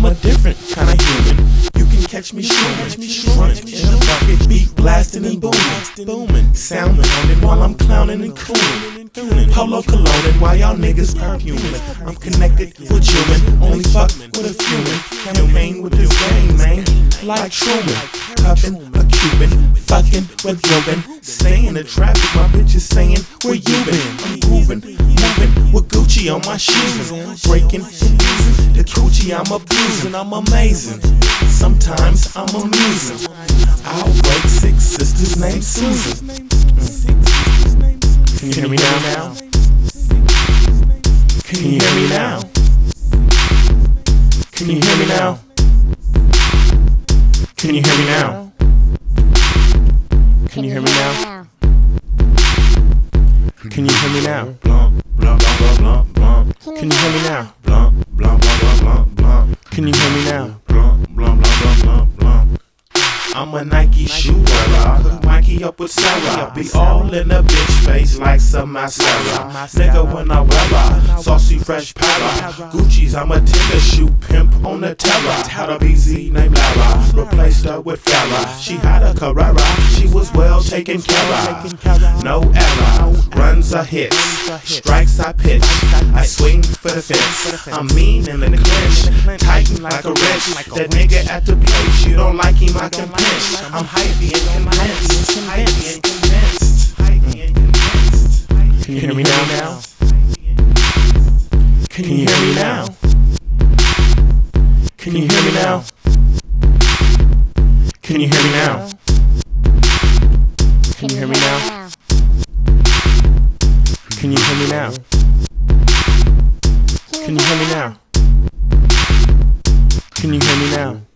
a different kind of human. You can catch me shrunk in a bucket, beat blasting and booming, sounding on it while I'm clowning and cooning. Polo cologning while y'all niggas perfuming. I'm connected with human, only fuck with a human. Campaign with this game, man, like Truman. Cuffin' a Cuban, fucking with Ruben. Stay in the traffic, my bitch is saying, where you been? I'm grooving, moving with Gucci on my shoes. Breaking and using the coochie I'm abusing. I'm amazing, sometimes I'm amusing. I'll wake 6 sisters named Susan. Can you hear me now? Can you hear me now? Can you hear me now? Can you hear me now? Can you hear me now? Can you hear me now? Can you hear me now? Can you hear me now? I'm a Nike shoe wearer. Hook Mikey up with Sarah. Be all in a bitch face like some mascara. Nigga when I wear her, saucy fresh para. Gucci's, I'm a Tinder shoe pimp on the terror. Had a BZ named Lara, replaced her with Farrah. She had a Carrera, she was well taken care of. No error, runs are hits, strikes I pitch. I swing for the fence, I'm mean in the clinch, tighten like a wrench. That nigga at the place, you don't like him, I can pinch. I'm hypey and convinced, hypey and convinced, hypey and convinced. Can you hear me now? Can you hear me now? Can you hear me now? Can you hear me now? Can you hear me now? Can you hear me now? Can you hear me now? Can you hear me now?